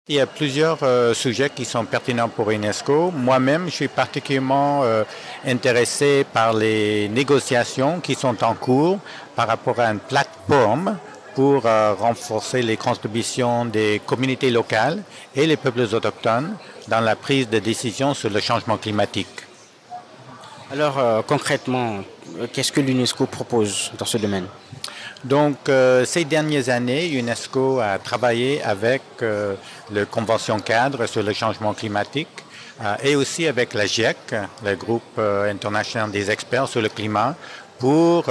Il y a plusieurs sujets qui sont pertinents pour UNESCO. Moi-même, je suis particulièrement intéressé par les négociations qui sont en cours par rapport à une plateforme pour renforcer les contributions des communautés locales et les peuples autochtones dans la prise de décision sur le changement climatique. Alors concrètement, qu'est-ce que l'UNESCO propose dans ce domaine? Donc, ces dernières années, UNESCO a travaillé avec le Convention cadre sur le changement climatique et aussi avec la GIEC, le groupe international des experts sur le climat, pour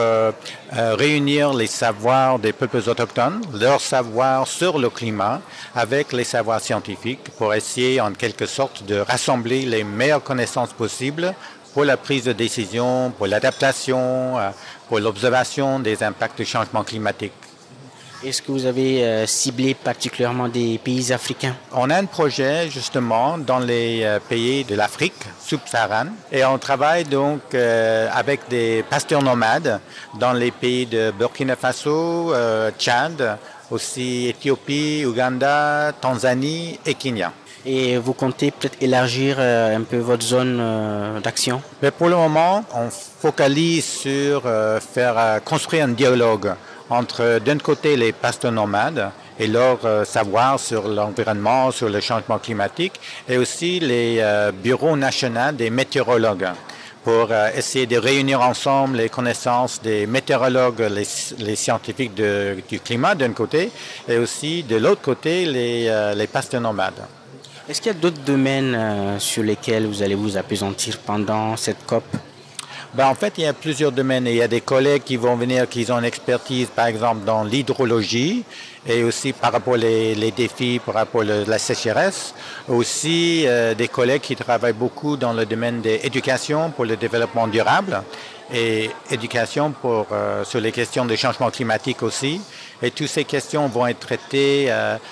réunir les savoirs des peuples autochtones, leur savoir sur le climat, avec les savoirs scientifiques, pour essayer en quelque sorte de rassembler les meilleures connaissances possibles pour la prise de décision, pour l'adaptation, pour l'observation des impacts du changement climatique. Est-ce que vous avez ciblé particulièrement des pays africains? On a un projet justement dans les pays de l'Afrique subsaharienne et on travaille donc avec des pasteurs nomades dans les pays de Burkina Faso, Tchad, aussi Éthiopie, Ouganda, Tanzanie et Kenya. Et vous comptez peut-être élargir un peu votre zone d'action? Mais pour le moment, on focalise sur faire construire un dialogue entre d'un côté les pasteurs nomades et leur savoir sur l'environnement, sur le changement climatique, et aussi les bureaux nationaux des météorologues pour essayer de réunir ensemble les connaissances des météorologues, les scientifiques du climat d'un côté, et aussi de l'autre côté les pasteurs nomades. Est-ce qu'il y a d'autres domaines sur lesquels vous allez vous appesantir pendant cette COP? En fait, il y a plusieurs domaines. Il y a des collègues qui vont venir, qui ont une expertise, par exemple, dans l'hydrologie et aussi par rapport aux défis, par rapport à la sécheresse. Aussi, des collègues qui travaillent beaucoup dans le domaine de l'éducation pour le développement durable et éducation sur les questions de changement climatique aussi. Et toutes ces questions vont être traitées,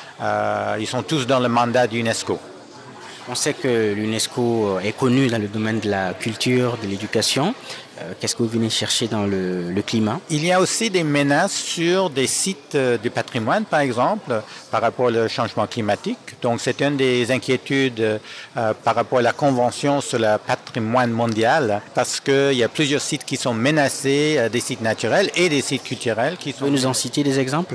ils sont tous dans le mandat d'UNESCO. On sait que l'UNESCO est connue dans le domaine de la culture, de l'éducation. Qu'est-ce que vous venez chercher dans le climat? Il y a aussi des menaces sur des sites du patrimoine, par exemple, par rapport au changement climatique. Donc, c'est une des inquiétudes par rapport à la Convention sur le patrimoine mondial, parce qu'il y a plusieurs sites qui sont menacés, des sites naturels et des sites culturels qui sont... Vous pouvez nous en citer des exemples?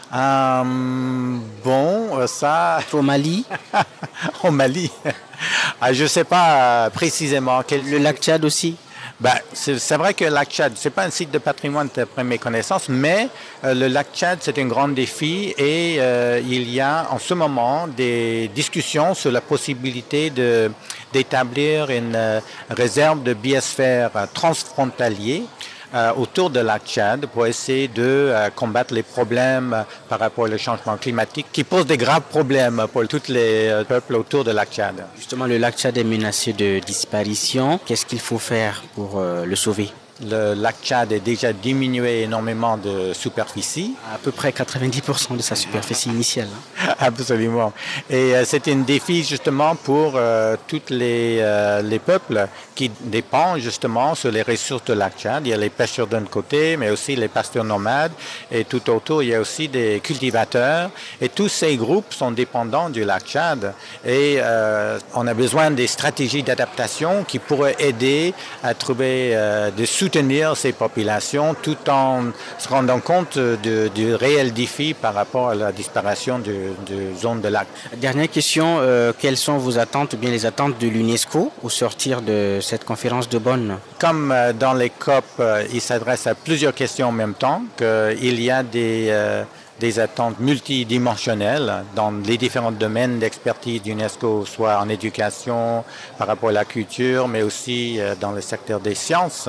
Ça... Au Mali? Au Mali. Je ne sais pas précisément. Le lac Tchad aussi? C'est vrai que le lac Tchad, c'est pas un site de patrimoine d'après mes connaissances, mais le lac Tchad, c'est un grand défi et il y a en ce moment des discussions sur la possibilité d'établir une réserve de biosphère transfrontalier autour de lac Tchad pour essayer de combattre les problèmes par rapport au changement climatique qui posent des graves problèmes pour tous les peuples autour de lac Tchad. Justement, le lac Tchad est menacé de disparition. Qu'est-ce qu'il faut faire pour le sauver? Le lac Tchad est déjà diminué énormément de superficie. À peu près 90% de sa superficie initiale. Absolument. Et c'est un défi justement pour tous les peuples qui dépendent justement sur les ressources de lac Tchad. Il y a les pêcheurs d'un côté, mais aussi les pasteurs nomades. Et tout autour, il y a aussi des cultivateurs. Et tous ces groupes sont dépendants du lac Tchad. Et on a besoin des stratégies d'adaptation qui pourraient aider à trouver des soutenir ces populations tout en se rendant compte du réel défi par rapport à la disparition de zones de lac. Dernière question, quelles sont vos attentes ou bien les attentes de l'UNESCO au sortir de cette conférence de Bonn? Comme dans les COP, il s'adresse à plusieurs questions en même temps, qu'il y a des attentes multidimensionnelles dans les différents domaines d'expertise d'UNESCO, soit en éducation, par rapport à la culture, mais aussi dans le secteur des sciences.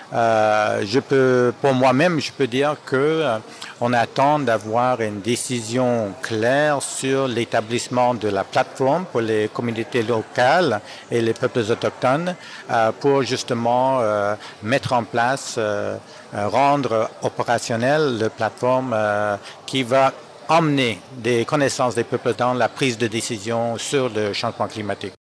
Pour moi-même, je peux dire que on attend d'avoir une décision claire sur l'établissement de la plateforme pour les communautés locales et les peuples autochtones pour justement mettre en place, rendre opérationnelle la plateforme qui va emmener des connaissances des peuples dans la prise de décision sur le changement climatique.